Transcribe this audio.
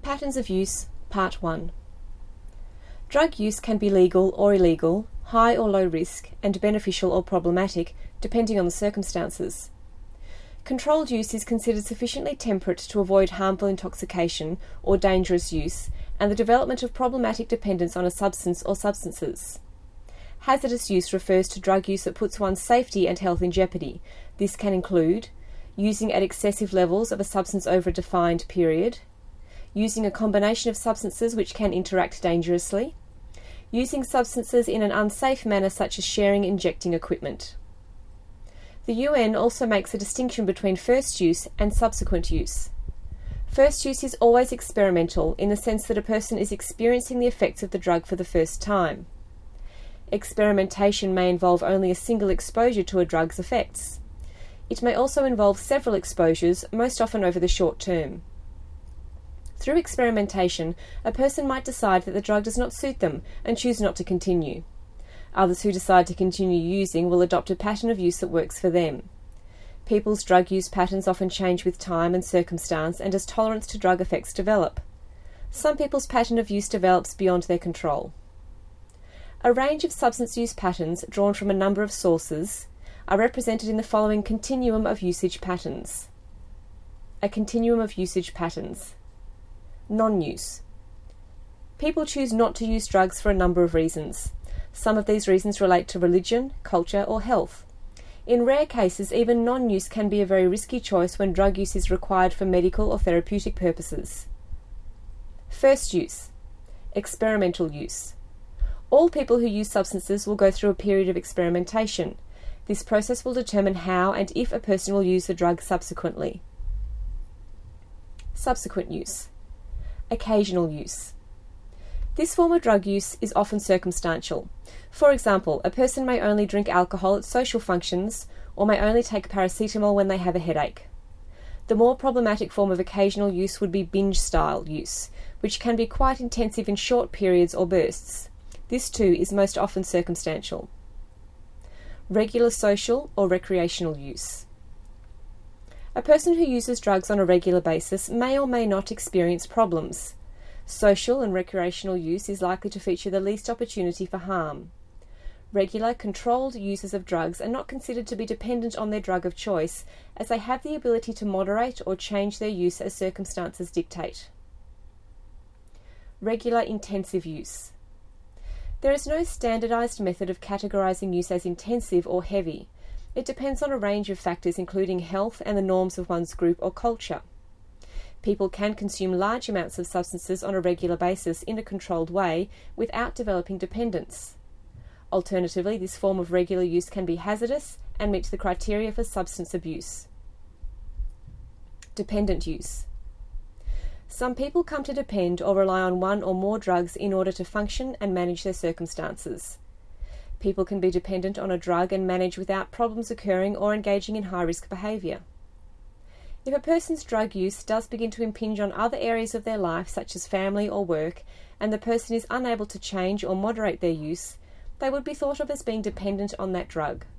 Patterns of Use, Part 1. Drug use can be legal or illegal, high or low risk, and beneficial or problematic, depending on the circumstances. Controlled use is considered sufficiently temperate to avoid harmful intoxication or dangerous use and the development of problematic dependence on a substance or substances. Hazardous use refers to drug use that puts one's safety and health in jeopardy. This can include using at excessive levels of a substance over a defined period, using a combination of substances which can interact dangerously, using substances in an unsafe manner such as sharing injecting equipment. The UN also makes a distinction between first use and subsequent use. First use is always experimental in the sense that a person is experiencing the effects of the drug for the first time. Experimentation may involve only a single exposure to a drug's effects. It may also involve several exposures, most often over the short term. Through experimentation, a person might decide that the drug does not suit them and choose not to continue. Others who decide to continue using will adopt a pattern of use that works for them. People's drug use patterns often change with time and circumstance and as tolerance to drug effects develop. Some people's pattern of use develops beyond their control. A range of substance use patterns, drawn from a number of sources, are represented in the following continuum of usage patterns. A continuum of usage patterns. Non-use. People choose not to use drugs for a number of reasons. Some of these reasons relate to religion, culture, or health. In rare cases, even non-use can be a very risky choice when drug use is required for medical or therapeutic purposes. First use. Experimental use. All people who use substances will go through a period of experimentation. This process will determine how and if a person will use the drug subsequently. Subsequent use. Occasional use. This form of drug use is often circumstantial. For example, a person may only drink alcohol at social functions or may only take paracetamol when they have a headache. The more problematic form of occasional use would be binge-style use, which can be quite intensive in short periods or bursts. This too is most often circumstantial. Regular social or recreational use. A person who uses drugs on a regular basis may or may not experience problems. Social and recreational use is likely to feature the least opportunity for harm. Regular, controlled users of drugs are not considered to be dependent on their drug of choice, as they have the ability to moderate or change their use as circumstances dictate. Regular, intensive use. There is no standardized method of categorizing use as intensive or heavy. It depends on a range of factors including health and the norms of one's group or culture. People can consume large amounts of substances on a regular basis in a controlled way without developing dependence. Alternatively, this form of regular use can be hazardous and meet the criteria for substance abuse. Dependent use. Some people come to depend or rely on one or more drugs in order to function and manage their circumstances. People can be dependent on a drug and manage without problems occurring or engaging in high-risk behaviour. If a person's drug use does begin to impinge on other areas of their life, such as family or work, and the person is unable to change or moderate their use, they would be thought of as being dependent on that drug.